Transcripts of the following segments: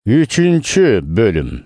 3 bölüm.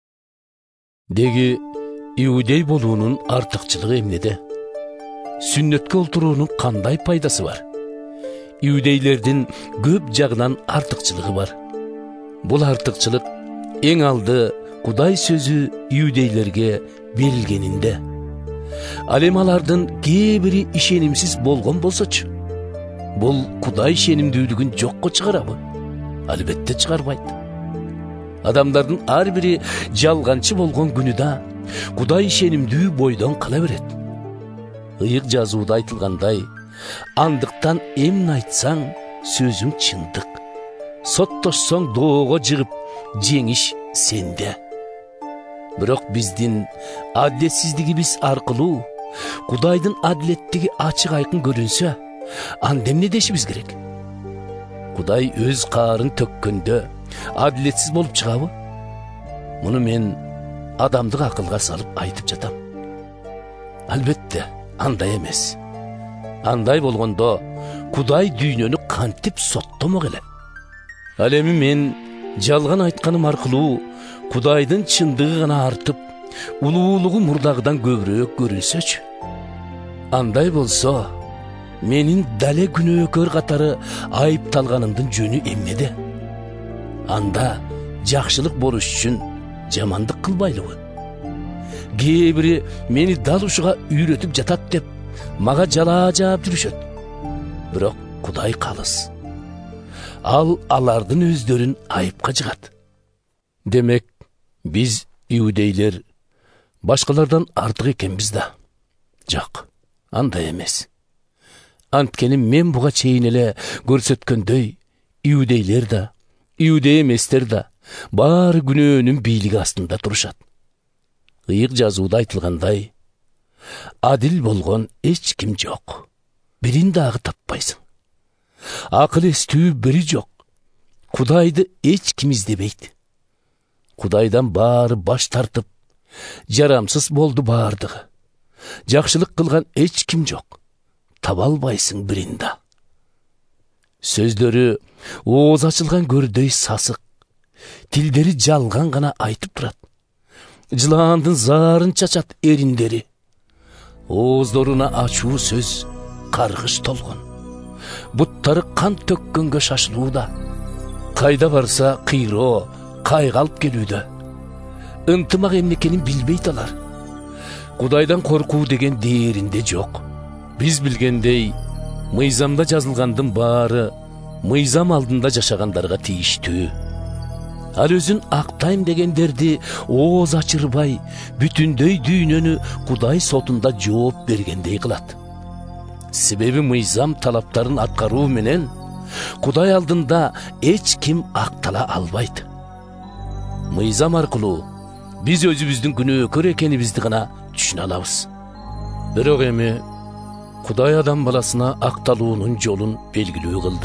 Деги иудей болуунун артыкчылыгы эмнеде? Сүннөткө олтуруунун кандай пайдасы бар? Иудейлердин көп жагынан артыкчылыгы бар. Бул артыкчылык эң алды Кудай сөзү иудейлерге берилгенинде. Ал эми алардын кээ бири ишенимсиз болгон болсочу, бул Кудай ишенимдүүлүгүн жокко чыгарабы? Албетте чыгарбайт. Адамдардын ар бири жалганчы болгон күнүдө Кудай ишенимдүү бойдон кала берет. Ыйык жазууда айтылгандай, андыктан эмне айтсаң, сөзүң чындык. Соттошсоң доого жыгып, жеңиш сенде. Бирок биздин адилетсиздигибиз аркылуу Кудайдын адилеттиги ачык айкын көрүнсө, анда эмне дешибиз керек? Кудай өз каарын төккөндө адилетсиз болуп чыгабы? Муну мен адамдык акылга салып айтып жатам. Албетте, андай эмес. Андай болгондо Кудай дүйнөнү кантип соттомок эле? Ал эми мен жалган айтканым аркылуу Кудайдын чындыгы гана артып, улуулугу мурдагыдан көбүрөөк көрүнсөчү. Андай болсо, менин дале күнөөкөр катары айыпталганымдын жөнү эмнеде? Анда жакшылык болуш үчүн жамандык кылбайлыбы? Кээ бири мени дал ушуга үйрөтүп жатат деп мага жалаа жаап жүрүшөт. Бирок Кудай калыс. Ал алардын өздөрүн айыпка жыгат. Демек, биз иудейлер башкалардан артык экенбиз да? Жок, андай эмес. Анткени мен буга чейин эле көрсөткөндөй, иудейлер да, иудей эместер да баары күнөөнүн бийлиги астында турушат. Ыйык жазууда айтылгандай, адил болгон эч ким жок. Бирин дагы таппайсың. Акыл эстүү бири жок. Кудайды эч ким издебейт. Кудайдан баары баш тартып, жарамсыз болду баардыгы. Жакшылык кылган эч ким жок. Таба албайсың бирин да. Сөздөрү ооз ачылган көрдөй сасык. Тилдери жалган гана айтып турат. Жылаандын заарын чачат эриндери. Ооздоруна ачуу сөз каргыш толгон. Буттары кан төккөнгө шашылууда. Кайда барса кыйроо, кайга алып келүүдө. Ынтымак эмнекенин билбейт алар. Кудайдан коркуу деген дээринде жок. Биз билгендей, мыйзамда жазылгандын баары мыйзам алдында жашагандарга тийиштүү. Ал өзүн актайм дегендерди ооз ачырбай, бүтүндөй дүйнөнү Кудай сотунда жооп бергендей кылат. Себеби мыйзам талаптарын аткаруу менен Кудай алдында эч ким актала албайт. Мыйзам аркылуу биз өзүбүздүн күнөөкөр экенибизди гана түшүнө алабыз. Бирок эми Кудай адам баласына акталуунун жолун белгилүү кылды.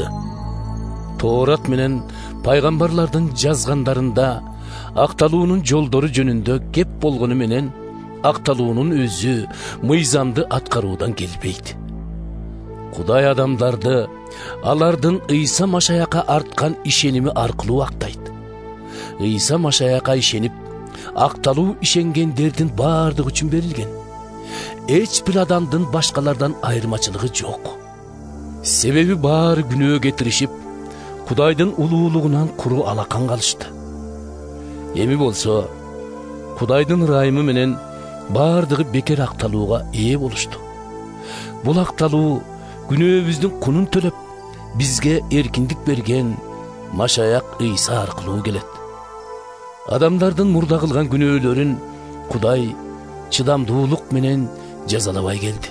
Тоорат менен пайгамбарлардын жазгандарында акталуунун жолдору жөнүндө кеп болгону менен акталуунун өзү мыйзамды аткаруудан келбейт. Кудай адамдарды алардын Ыйса Машаякка арткан ишеними аркылуу актайт. Ыйса Машаякка ишенип, акталуу ишенгендердин баардыгы үчүн берилген. Эч бир адамдын башкалардан айырмачылыгы жок. Себеби баары күнөө кетиришип, Кудайдын улуулугунан куру алакан калышты. Эми болсо, Кудайдын ырайымы менен баардыгы бекер акталууга ээ болушту. Бул акталуу күнөөбүздүн кунун төлөп, бизге эркиндик берген Машаяк Ыйса аркылуу келет. Адамдардын мурда кылган күнөөлөрүн Кудай чыдамдуулук менен жазалабай келди.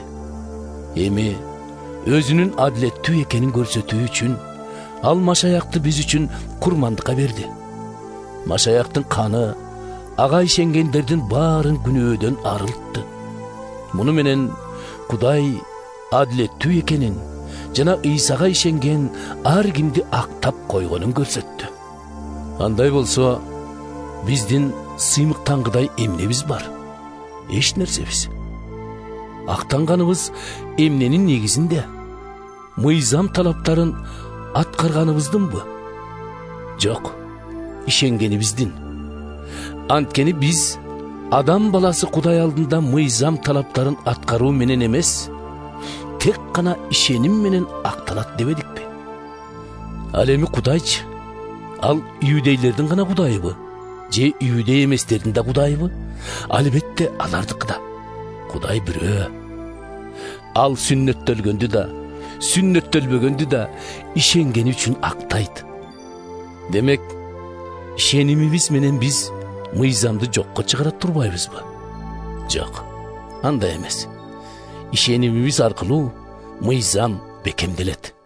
Эми өзүнүн адилеттүү экенин көрсөтүү үчүн ал Машаякты биз үчүн курмандыкка берди. Машаяктын каны ага ишенгендердин баарын күнөөдөн арылтты. Муну менен Кудай адилеттүү экенин жана Ыйсага ишенген ар кимди актап койгонун көрсөттү. Андай болсо, биздин сыймыктангыдай эмнебиз бар? Эч нерсебиз. Актанганыбыз эмненин негизинде? Мыйзам талаптарын аткарганыбыздынбы? Жок. ишенгенибиздин. Анткени биз адам баласы Кудай алдында мыйзам талаптарын аткаруу менен эмес, тек гана ишеним менен акталат дебедикпи? Ал эми Кудайчы? Ал иудейлердин гана Кудайбы? Же иудей эместердин да Кудайбы? Албетте алардыкы да. Кудай бирөө. Ал сүннөттөлгөндү да, сүннөттөлбөгөндү да ишенгени үчүн актайт. Демек, ишенимибиз менен биз мыйзамды жокко чыгара турбайбызбы? Жок, андай эмес. Ишенимибиз аркылуу мыйзам бекемделет.